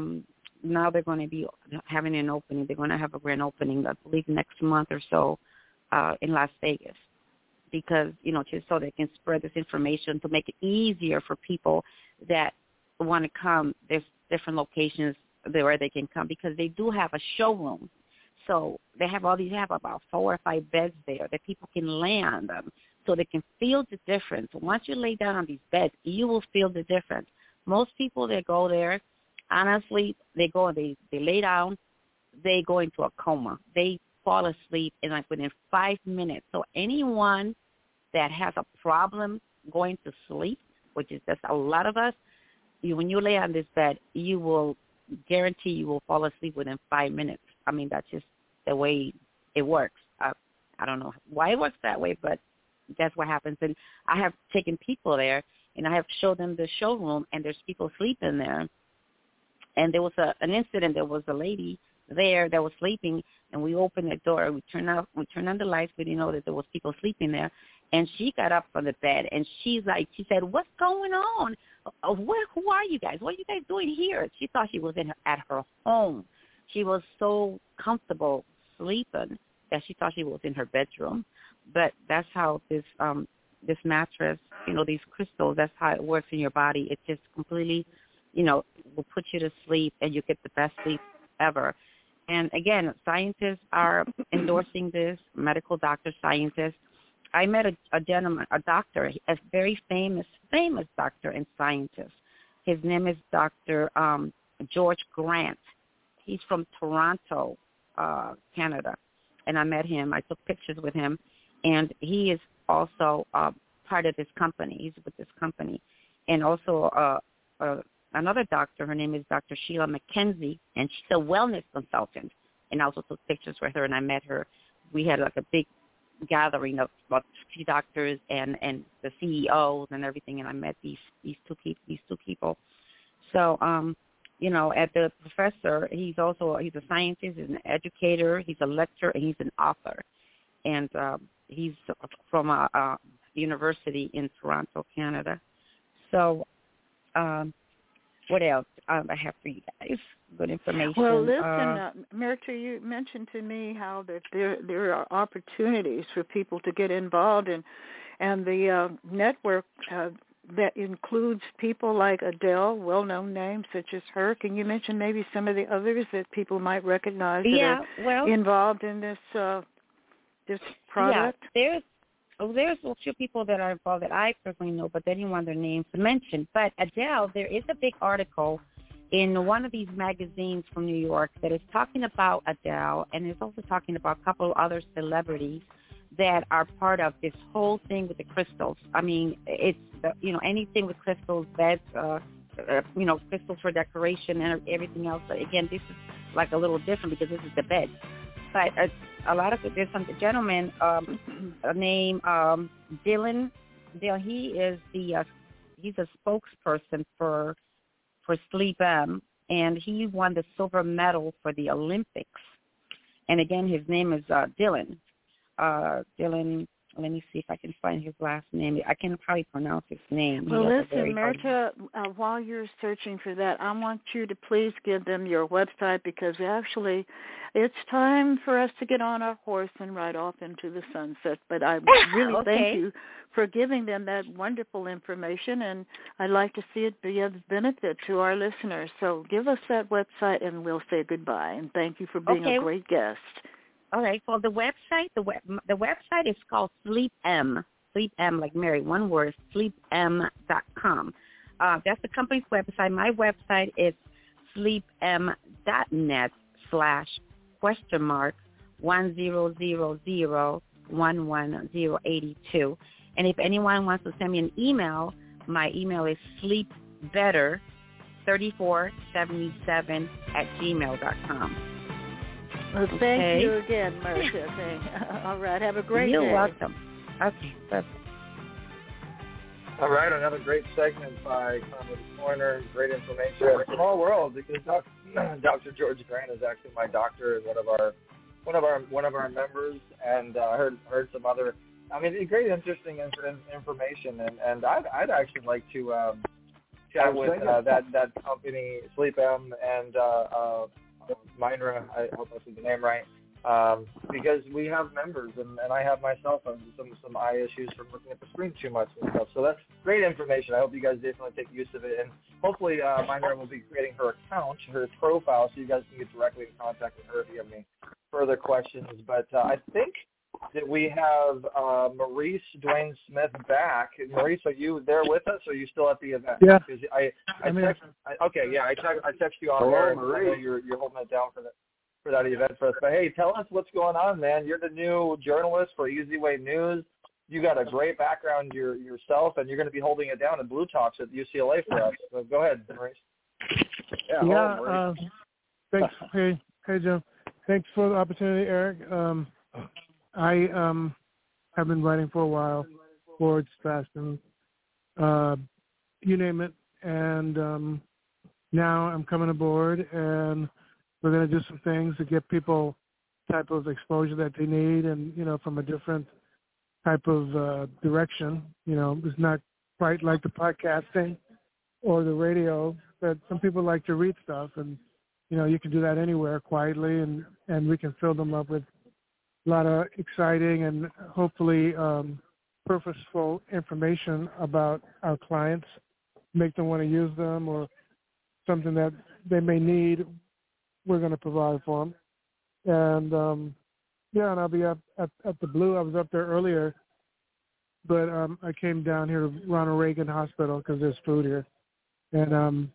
now they're going to be having an opening. They're going to have a grand opening, I believe, next month or so in Las Vegas because, just so they can spread this information to make it easier for people that want to come. There's different locations where they can come because they do have a showroom. So they have about 4 or 5 beds there that people can lay on them so they can feel the difference. Once you lay down on these beds, you will feel the difference. Most people that go there, honestly, they go and they lay down, they go into a coma. They fall asleep in within 5 minutes. So anyone that has a problem going to sleep, which is just a lot of us, when you lay on this bed, you will guarantee you will fall asleep within 5 minutes. I mean, that's just the way it works. I don't know why it works that way, but that's what happens. And I have taken people there, and I have showed them the showroom, and there's people sleeping there. And there was an incident. There was a lady there that was sleeping, and we opened the door. We turned on the lights. We didn't know that there was people sleeping there. And she got up from the bed, and she said, "What's going on? Who are you guys? What are you guys doing here?" She thought she was at her home. She was so comfortable sleeping that she thought she was in her bedroom. But that's how this mattress, these crystals, that's how it works in your body. It just completely, will put you to sleep, and you get the best sleep ever. And again, scientists are endorsing this, medical doctors, scientists. I met a gentleman, a doctor, a very famous doctor and scientist. His name is Dr. George Grant. He's from Toronto, Canada. And I met him. I took pictures with him. And he is also part of this company. He's with this company. And also another doctor, her name is Dr. Sheila McKenzie, and she's a wellness consultant. And I also took pictures with her, and I met her. We had a big gathering of about 50 doctors and the CEOs and everything, and I met these two people. So at the professor, he's a scientist, he's an educator, he's a lecturer, and he's an author, and he's from a university in Toronto, Canada. So what else I have for you guys? Good information. Well, listen, Myrta, you mentioned to me how that there are opportunities for people to get involved in, and the network that includes people like Adele, well-known names such as her. Can you mention maybe some of the others that people might recognize that are involved in this this product? Yeah, there's a few people that are involved that I personally know, but they didn't want their names mentioned. But Adele, there is a big article in one of these magazines from New York that is talking about Adele, and it's also talking about a couple of other celebrities that are part of this whole thing with the crystals. I mean, it's, anything with crystals, beds, crystals for decoration and everything else. But again, this is like a little different because this is the bed. But a lot of there's some gentleman named Dylan. He is he's a spokesperson for Sleep M, and he won the silver medal for the Olympics. And again, his name is Dylan. Dylan, let me see if I can find his last name. I can probably pronounce his name. Well, listen, Myrta, while you're searching for that, I want you to please give them your website because actually it's time for us to get on our horse and ride off into the sunset. But I really thank you for giving them that wonderful information, and I'd like to see it be of benefit to our listeners. So give us that website, and we'll say goodbye. And thank you for being a great guest. All right. Well, the website is called Sleep M. Sleep M, like Mary, one word, sleepm.com. That's the company's website. My website is sleepm.net/?100011082. And if anyone wants to send me an email, my email is sleepbetter3477@gmail.com. Well, thank you again, Myrta. All right. Have a great day. You're welcome. Okay. Perfect. All right. Another great segment by Comedy Corner. Great information. Small world because Dr. George Grant is actually my doctor and one of our members, and heard some other. I mean, great, interesting information, and I'd actually like to chat with that company, Sleep M, and Myra, I hope I said the name right, because we have members, and I have myself some eye issues from looking at the screen too much and stuff. So that's great information. I hope you guys definitely take use of it, and hopefully Myra will be creating her account, her profile, so you guys can get directly in contact with her if you have any further questions. But I think that we have Maurice Dwayne Smith back. Maurice, are you there with us, or are you still at the event? Yeah. Because I text you on there. I know you're holding it down for that event for us. But hey, tell us what's going on, man. You're the new journalist for Easy Way News. You got a great background yourself, and you're going to be holding it down at Blue Talks at UCLA for us. So go ahead, Maurice. Yeah. Thanks. Hey, Jim. Thanks for the opportunity, Eric. I have been writing for a while, boards, fasting, you name it, and now I'm coming aboard, and we're going to do some things to get people type of exposure that they need, and from a different type of direction. It's not quite like the podcasting or the radio, but some people like to read stuff, and you can do that anywhere quietly, and we can fill them up with a lot of exciting and hopefully purposeful information about our clients, make them want to use them, or something that they may need, we're going to provide for them. And, and I'll be up at the Blue. I was up there earlier, but I came down here to Ronald Reagan Hospital because there's food here. And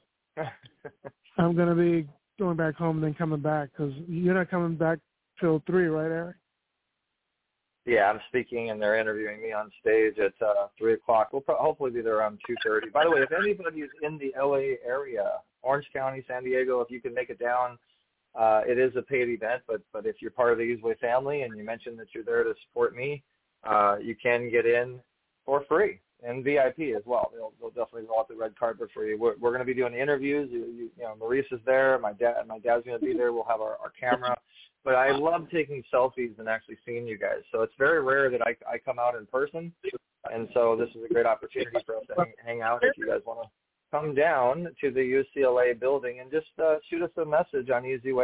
I'm going to be going back home and then coming back because you're not coming back till 3, right, Eric? Yeah, I'm speaking, and they're interviewing me on stage at 3 o'clock. We'll hopefully be there around 2:30. By the way, if anybody is in the LA area, Orange County, San Diego, if you can make it down, it is a paid event. But if you're part of the Easyway family and you mentioned that you're there to support me, you can get in for free and VIP as well. They'll definitely roll out the red carpet for you. We're going to be doing the interviews. Maurice is there. My dad's going to be there. We'll have our camera. But I love taking selfies and actually seeing you guys. So it's very rare that I come out in person. And so this is a great opportunity for us to hang out if you guys want to come down to the UCLA building and just shoot us a message on Easyway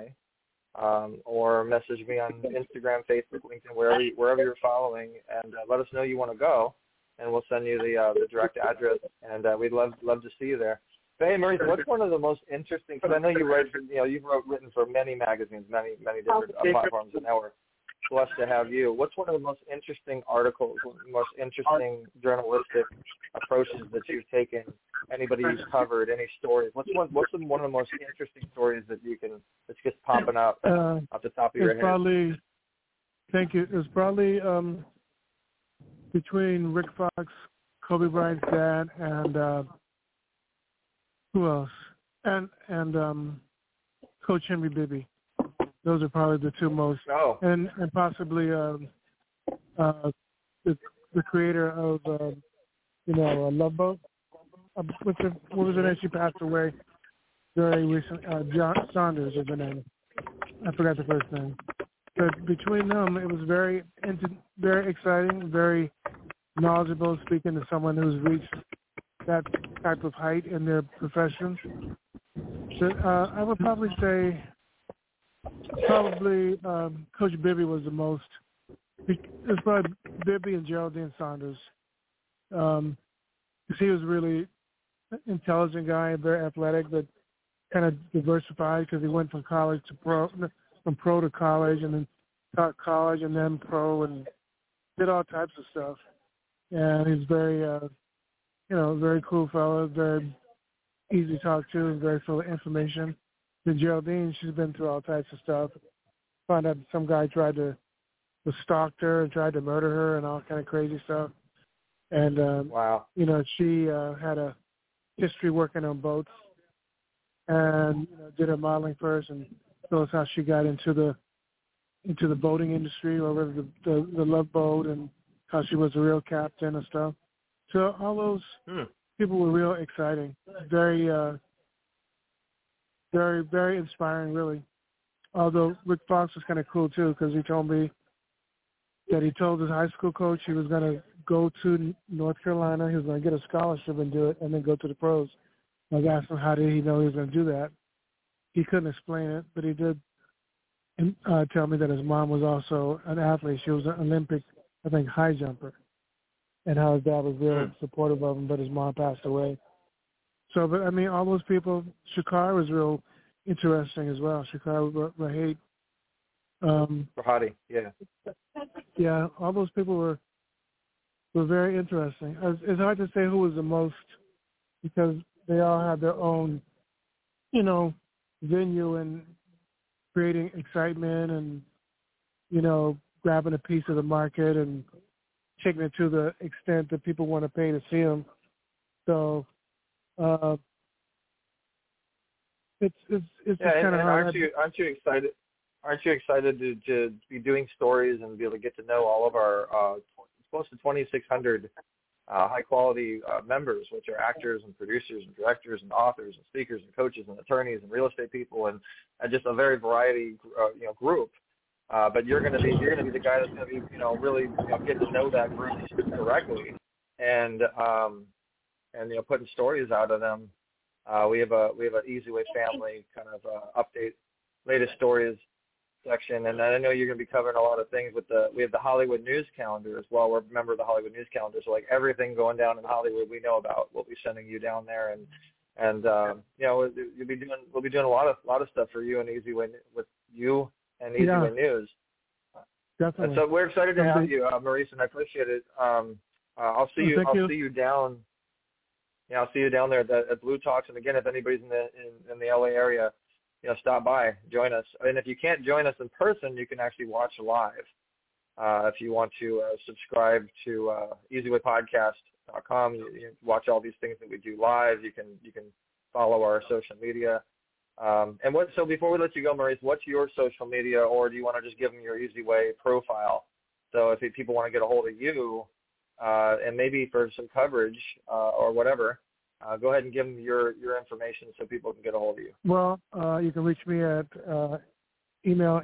or message me on Instagram, Facebook, LinkedIn, wherever you're following, and let us know you want to go. and we'll send you the direct address, and we'd love to see you there. But hey, Maurice, what's one of the most interesting? Because I know you've written for many magazines, many different platforms, and now we're blessed to have you. What's one of the most interesting articles, most interesting journalistic approaches that you've taken? Anybody you've covered, any stories? What's one of the most interesting stories that's just popping up off the top of your head? Thank you. It's probably between Rick Fox, Kobe Bryant's dad, and who else? And Coach Henry Bibby. Those are probably the two most. Oh. And possibly the creator of Love Boat. What was her name? She passed away very recently. John Saunders is her name. I forgot the first name. But between them, it was very exciting, very knowledgeable, speaking to someone who's reached that type of height in their profession. So I would probably say Coach Bibby was the most. It's probably Bibby and Geraldine Saunders. Because he was really intelligent guy, very athletic, but kind of diversified because he went from college to pro, from pro to college, and then taught college and then pro, and did all types of stuff. And he's very, very cool fellow, very easy to talk to, and very full of information. Then Geraldine, she's been through all types of stuff. Found out some guy stalked her and tried to murder her and all kind of crazy stuff. And wow, she had a history working on boats, and did her modeling first, and told us how she got into the boating industry, or the Love Boat, and how she was a real captain and stuff. So all those people were real exciting, very, very, very inspiring, really. Although Rick Fox was kind of cool too, because he told me that he told his high school coach he was going to go to North Carolina, he was going to get a scholarship and do it, and then go to the pros. I asked him how did he know he was going to do that. He couldn't explain it, but he did tell me that his mom was also an athlete. She was an Olympic, I think, high jumper, and how his dad was real supportive of him, but his mom passed away. So, but I mean, all those people, Shakar was real interesting as well. Shakar Rahate. Rahate, yeah. Yeah, all those people were very interesting. It's hard to say who was the most, because they all had their own, venue and creating excitement and, grabbing a piece of the market and taking it to the extent that people want to pay to see them. So it's kind of hard. Aren't you excited? Aren't you excited to be doing stories and be able to get to know all of our close to 2,600 high-quality members, which are actors and producers and directors and authors and speakers and coaches and attorneys and real estate people and just a very variety group. But you're going to be the guy that's going to be really get to know that group directly and putting stories out of them. We have an Easy Way family kind of update, latest stories section, and I know you're going to be covering a lot of things we have the Hollywood News Calendar as well. We're a member of the Hollywood News Calendar, so like everything going down in Hollywood we know about. We'll be sending you down there, and we'll be doing a lot of stuff for you and Easy Way with you and Easy Way News. Definitely. And so we're excited to have you, Maurice, and I appreciate it. I'll see you. I'll see you down. Yeah, I'll see you down there at Blue Talks. And again, if anybody's in the LA area, stop by, join us. And if you can't join us in person, you can actually watch live. If you want to subscribe to EasyWayPodcast.com, you can watch all these things that we do live. You can follow our social media. So before we let you go, Maurice, what's your social media, or do you want to just give them your Easy Way profile? So if people want to get a hold of you, and maybe for some coverage or whatever, go ahead and give them your information so people can get a hold of you. Well, you can reach me at email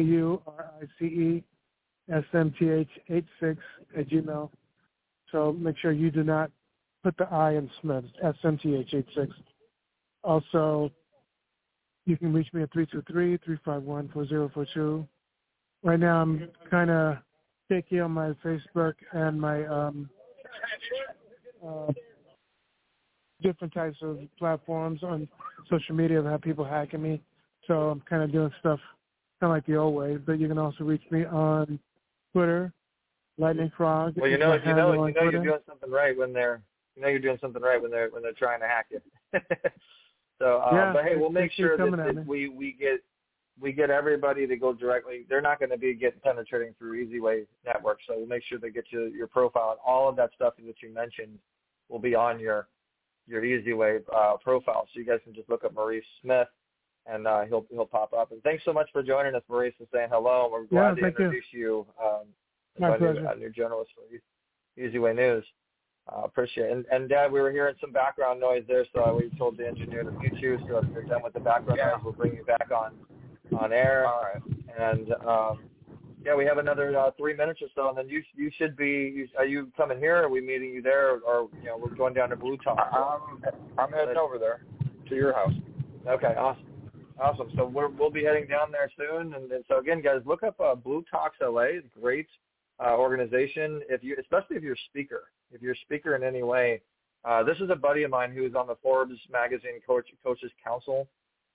mauricesmth86@gmail. So make sure you do not put the I in Smith, smth86. Also, you can reach me at 323-351-4042. Right now I'm kind of shaky on my Facebook and my different types of platforms on social media that have people hacking me. So I'm kind of doing stuff kind of like the old way. But you can also reach me on Twitter, Lightning Frog. Well, you know you're doing something right when they're trying to hack you. So, but hey, we'll make sure that we get everybody to go directly. They're not going to be penetrating through EasyWay Network, so we'll make sure they get you your profile, and all of that stuff that you mentioned will be on your EasyWay profile. So you guys can just look up Maurice Smith, and he'll pop up. And thanks so much for joining us, Maurice, and saying hello. We're glad to introduce you. My pleasure. New journalist for EasyWay News. Appreciate it. And Dad, we were hearing some background noise there, so we told the engineer to mute you. So if you're done with the background noise, we'll bring you back on air. All right. And we have another 3 minutes or so, and then you should be. Are you coming here? Or are we meeting you there, or we're going down to Blue Talk? I'm heading over there to your house. Okay, awesome. So we'll be heading down there soon, and so again, guys, look up Blue Talks LA. Great organization. Especially if you're a speaker in any way. This is a buddy of mine who's on the Forbes magazine Coaches Council.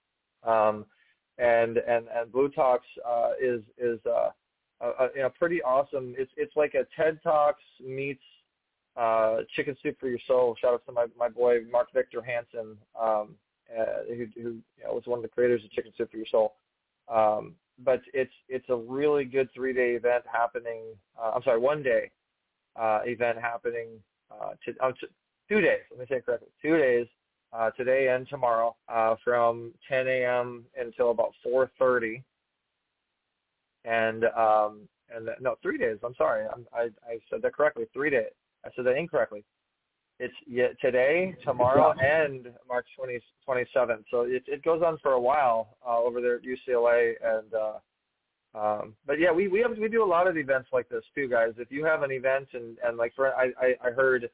And Blue Talks is pretty awesome. It's like a TED Talks meets Chicken Soup for Your Soul. Shout out to my boy Mark Victor Hansen, who was one of the creators of Chicken Soup for Your Soul. But it's a really good 3-day event happening. 1 day event happening. 2 days. Let me say it correctly. 2 days. Today and tomorrow, from 10 a.m. until about 4:30, and 3 days. I'm sorry, I said that correctly. 3 days. I said that incorrectly. It's today, tomorrow, and March 27th. So it goes on for a while over there at UCLA, and but yeah, we do a lot of events like this too, guys. If you have an event and like I heard.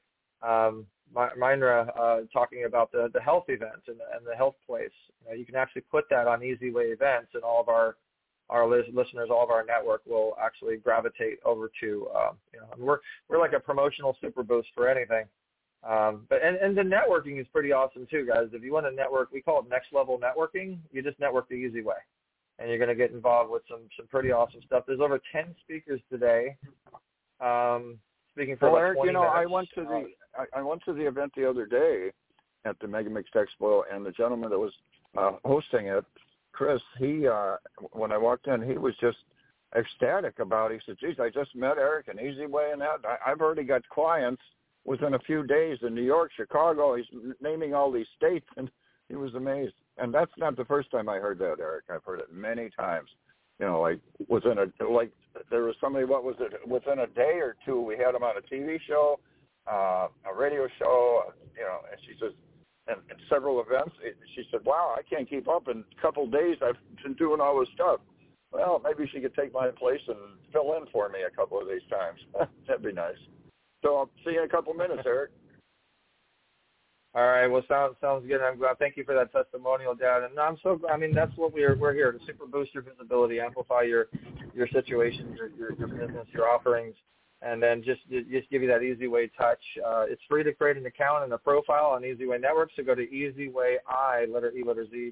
Myra talking about the health event and the health place. You can actually put that on EasyWay events, and all of our listeners, all of our network will actually gravitate over to. We're like a promotional super boost for anything. But the networking is pretty awesome too, guys. If you want to network, we call it next level networking. You just network the easy way, and you're going to get involved with some pretty awesome stuff. There's over 10 speakers today. Speaking for Eric, 20 minutes. I went to the event the other day at the Mega Mix Expo, and the gentleman that was hosting it, Chris, he when I walked in, he was just ecstatic about it. He said, geez, I just met Eric and EasyWay and that. I've already got clients within a few days in New York, Chicago. He's naming all these states, and he was amazed. And that's not the first time I heard that, Eric. I've heard it many times. Like there was somebody, within a day or two, we had him on a TV show, a radio show, and she says, and several events. She said, wow, I can't keep up. In a couple of days, I've been doing all this stuff. Well, maybe she could take my place and fill in for me a couple of these times. That'd be nice. So I'll see you in a couple of minutes, Eric. All right. Well, sounds good. I'm glad. Thank you for that testimonial, Dad. And I'm so. That's what we're here to super boost your visibility, amplify your situation, your business, your offerings, and then just give you that EasyWay touch. It's free to create an account and a profile on EasyWay Network. So go to EasyWay, letter E, letter Z,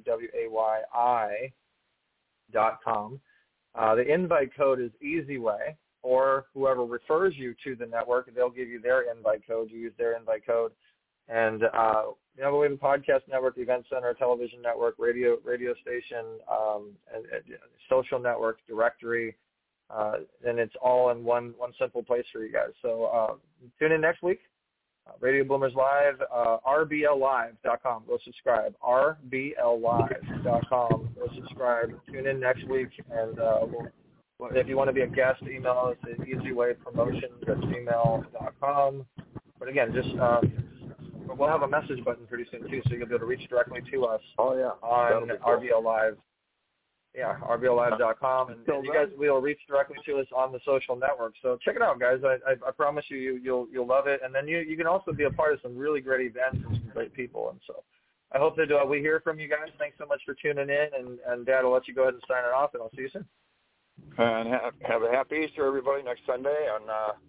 WAYI.com. The invite code is EasyWay, or whoever refers you to the network, they'll give you their invite code. You use their invite code. And we have a podcast network, event center, television network, radio station, and social network, directory, and it's all in one simple place for you guys. So tune in next week. Radio Boomers Live, RBLLive.com. Go subscribe. RBLLive.com. Go subscribe. Tune in next week, and if you want to be a guest, email us at easywaypromotions@gmail.com. But again, just we'll have a message button pretty soon too, so you'll be able to reach directly to us. Oh yeah, on RBL Live. Yeah, RBLLive.com, and you guys will reach directly to us on the social network. So check it out, guys. I promise you'll love it, and then you can also be a part of some really great events and some great people. And so I hope that we hear from you guys. Thanks so much for tuning in, and Dad, I'll let you go ahead and sign it off, and I'll see you soon. And have a happy Easter, everybody, next Sunday, and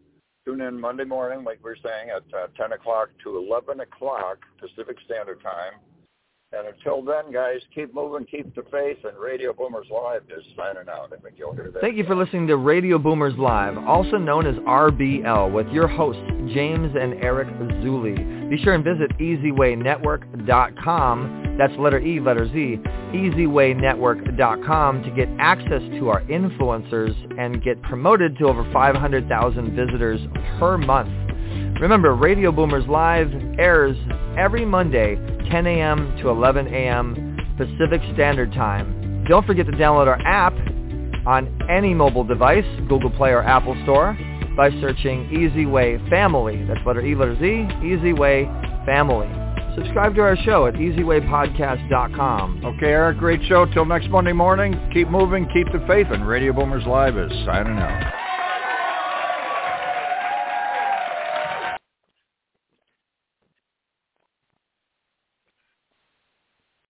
Tune in Monday morning, like we were saying, at 10 o'clock to 11 o'clock Pacific Standard Time. And until then, guys, keep moving, keep the faith, and Radio Boomers Live is signing out. I think you'll hear that. Thank you for listening to Radio Boomers Live, also known as RBL, with your hosts, James and Eric Zuli. Be sure and visit EasyWayNetwork.com, that's letter E, letter Z, EasyWayNetwork.com to get access to our influencers and get promoted to over 500,000 visitors per month. Remember, Radio Boomers Live airs every Monday, 10 a.m. to 11 a.m. Pacific Standard Time. Don't forget to download our app on any mobile device, Google Play or Apple Store, by searching Easy Way Family. That's letter E, letter Z, Easy Way Family. Subscribe to our show at EasyWayPodcast.com. Okay, Eric, great show. Till next Monday morning, keep moving, keep the faith, and Radio Boomers Live is signing out.